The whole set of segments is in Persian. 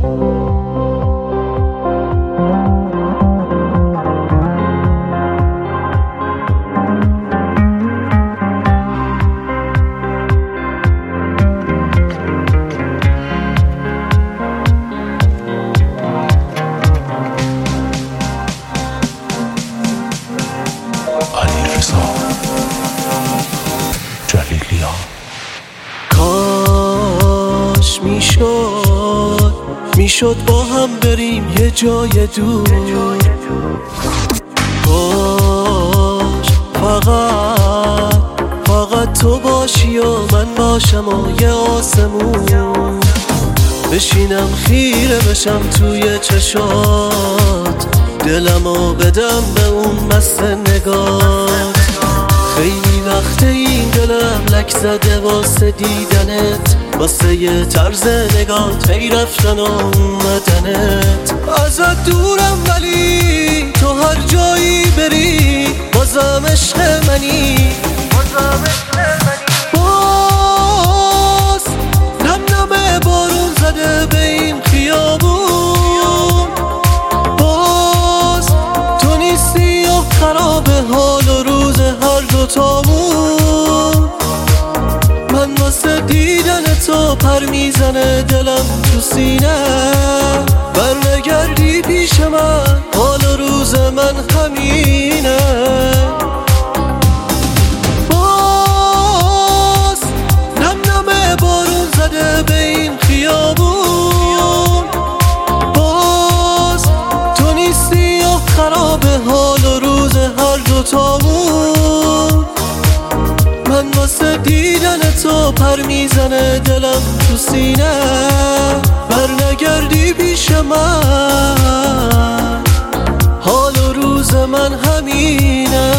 کاش میشد با هم بریم یه جای دور، کاش فقط تو باشی و من باشم و یه آسمون بشینم خیره بشم توی چشات، دلمو بدم به اون مست نگات. خیلی وقت این دلم لک زده واسه دیدنت، واسه یه طرز نگات هی رفتن و اومدنت. ازت دورم ولی تو هر جایی بری بازم عشق منی، باز نم نم بارون زده به این خیابون، باز تو نیستی و خراب حال و روز هر دوتامون. من واسه دیدن تو پر میزنه دلم تو سینه، برنگردی پیش من حال و روز من همینه. باز نم نم بارون زده به این خیابون، باز تو نیستی و خراب حال و روز هر دوتامون. من واسه دیدن تو پر میزنه دلم تو سینه، برنگردی پیش من حال و روز من همینه.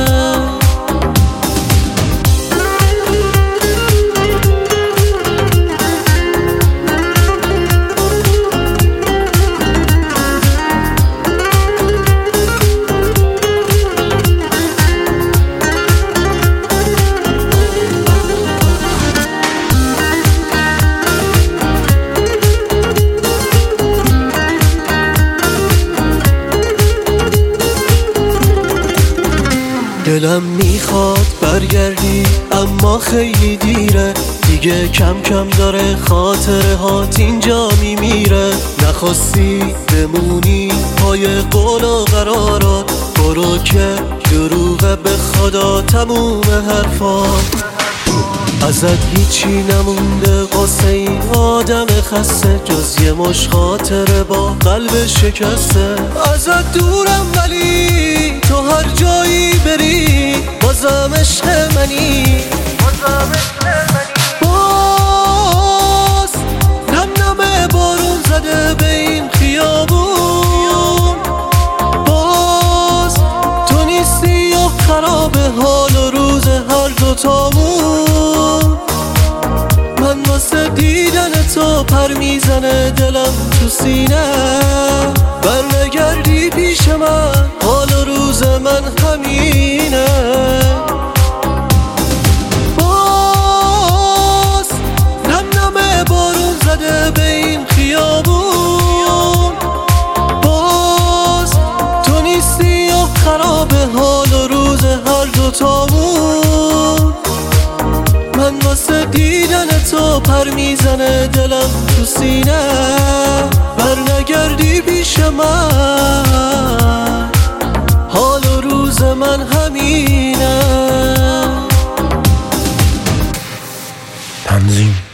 دلم میخواد برگردی اما خیلی دیره دیگه، کم کم داره خاطره هات اینجا میمیره. نخواستی بمونی پای قول و قرارات، برو که دروغه به خدا تموم حرفات. ازت هیچی نمونده قصه این آدم خسته، جز یه مش خاطره با قلب شکسته. ازت دورم ولی تو هر جایی بری بازم عشق منی، باز نم نم بارون زده به این خیابون، باز تو نیستی و خراب حال و روز هر دوتامون. من واسه دیدن تو پر میزنه دلم تو سینه، برنگردی پیش من حال و روز من همینه. باز نم نم بارون زده به این خیابون، باز تو نیستی و خراب حال و روز هر دوتامون. من واسه دیدن تو پر میزنه دلم تو سینه، برنگردی پیش من حال و روز من همینه. تنظیم